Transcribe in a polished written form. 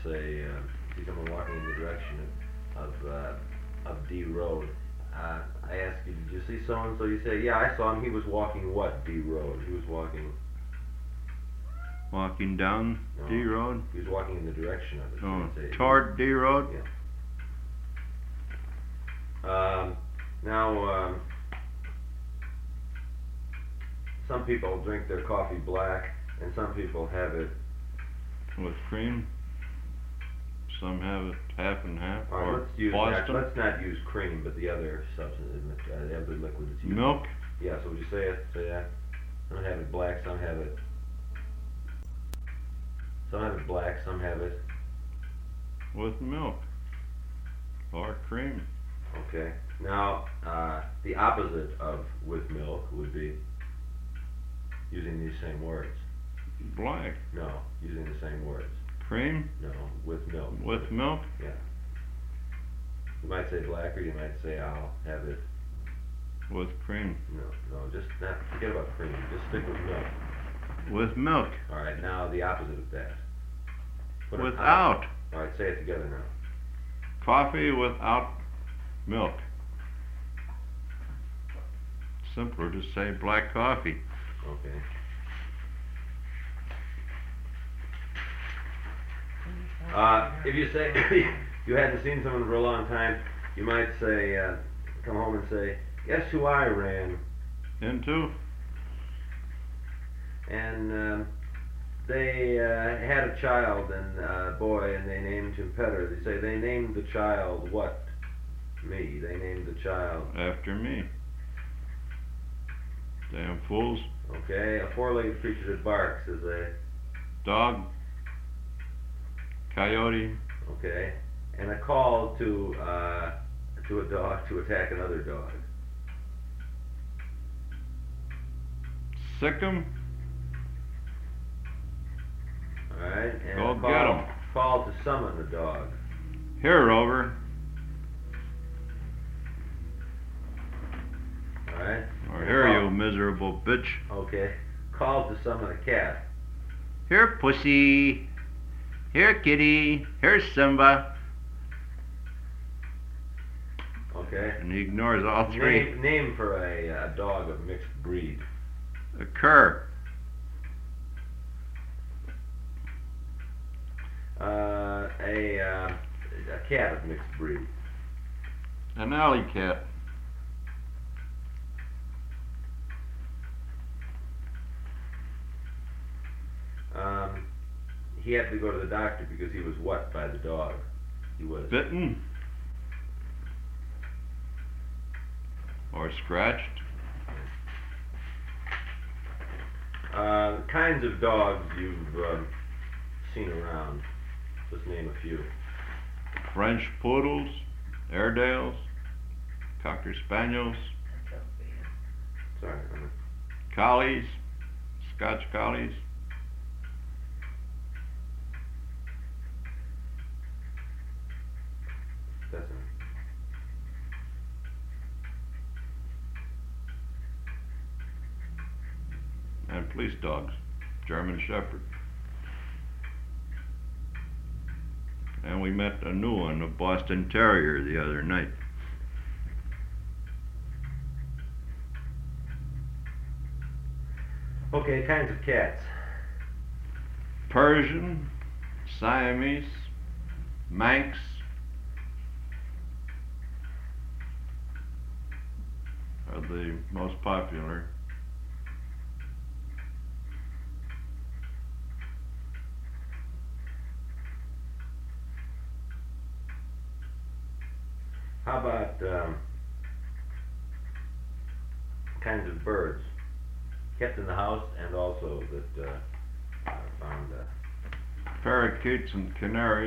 say, see someone walking in the direction of D Road. I ask you, did you see so and so? You say, yeah, I saw him. He was walking what D Road? He was walking. Walking down No, D Road? He was walking in the direction of it. So Oh, you'd say, toward D Road? Yeah. Now, some people drink their coffee black, and some people have it. With cream? Some have it half and half. All right, Or let's use Boston? let's not use cream, but the other substance, the other liquid that's used. Milk? Yeah. So would you say it? Say that. Some have it black. Some have it. Some have it black. Some have it. With milk. Or cream. Okay. Now, the opposite of with milk would be using these same words. Black. No, using the same words. Cream? No, with milk. With milk? Yeah. You might say black, or you might say I'll have it. With cream. No, just not forget about cream. Just stick with milk. With milk. All right. Now the opposite of that. Put an Without. All right. Say it together now. Coffee without milk. Simpler to say black coffee. Okay. If you say you hadn't seen someone for a long time, you might say, come home and say, guess who I ran? Into? And they had a child and a boy, and they named him Petter. They say they named the child what? Me. They named the child. After me. Damn fools. Okay. A four-legged creature that barks is a. Dog. Coyote. Okay. And a call to a dog to attack another dog. Sick 'em. All right. And Go a get 'em. call to summon a dog. Here, Rover. All right. Or here, you miserable bitch. Okay. Call to summon a cat. Here, pussy. Here, kitty. Here's Simba. Okay. And he ignores all three. Name for a dog of mixed breed. A cur. A cat of mixed breed. An alley cat. He had to go to the doctor because he was what by the dog? He was Bitten. Or scratched. Kinds of dogs you've seen around. Just name a few. French poodles. Airedales. Cocker spaniels. Sorry. Collies. Scotch collies. That's it. And police dogs. German Shepherd. And we met a new one, a Boston Terrier, the other night. Okay, kinds of cats. Persian, Siamese, Manx, are the most popular. How about kinds of birds kept in the house and also that found Parakeets and canaries.